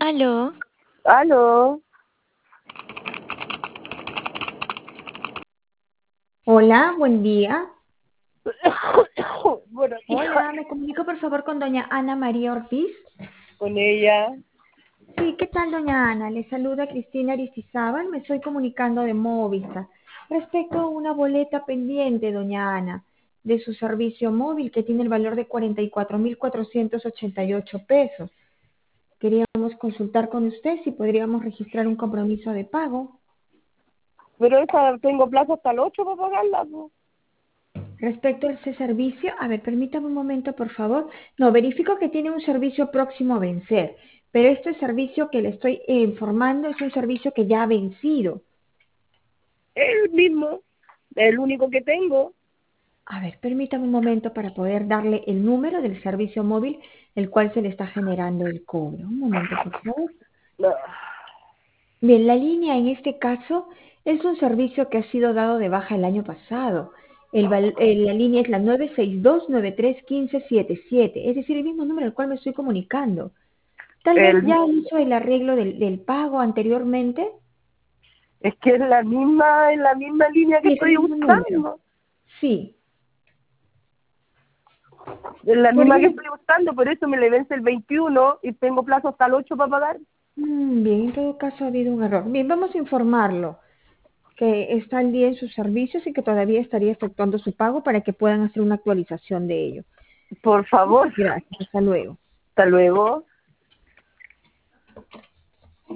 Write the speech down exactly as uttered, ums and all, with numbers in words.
Aló. Aló. Hola, buen día. Bueno, Hola, me comunico por favor con doña Ana María Ortiz. con ella. Sí, ¿qué tal doña Ana? Le saluda Cristina Aristizábal, me estoy comunicando de Movistar. Respecto a una boleta pendiente, doña Ana, de su servicio móvil que tiene el valor de cuarenta y cuatro mil cuatrocientos ochenta y ocho pesos. Queríamos consultar con usted si podríamos registrar un compromiso de pago. Pero esa tengo plazo hasta el ocho para pagarla, po. Respecto a ese servicio, a ver, permítame un momento, por favor. No, verifico que tiene un servicio próximo a vencer, pero este servicio que le estoy eh, informando es un servicio que ya ha vencido. Es el mismo, es el único que tengo. A ver, permítame un momento para poder darle el número del servicio móvil, el cual se le está generando el cobro. Un momento, por favor. No. Bien, la línea en este caso es un servicio que ha sido dado de baja el año pasado. El val- eh, la línea es la nueve seis dos nueve tres uno cinco siete siete, es decir, el mismo número al cual me estoy comunicando. Tal vez El, ya hizo el arreglo del, del pago anteriormente. es que es la misma, es la misma línea que Sí, es el estoy mismo número. usando. Sí. Es la Por misma que ello, estoy usando, por eso me le vence el veintiuno y tengo plazo hasta el ocho para pagar. mm, bien, en todo caso ha habido un error. Bien, vamos a informarlo que está al día en sus servicios y que todavía estaría efectuando su pago para que puedan hacer una actualización de ello. Por favor. Gracias, hasta luego. Hasta luego.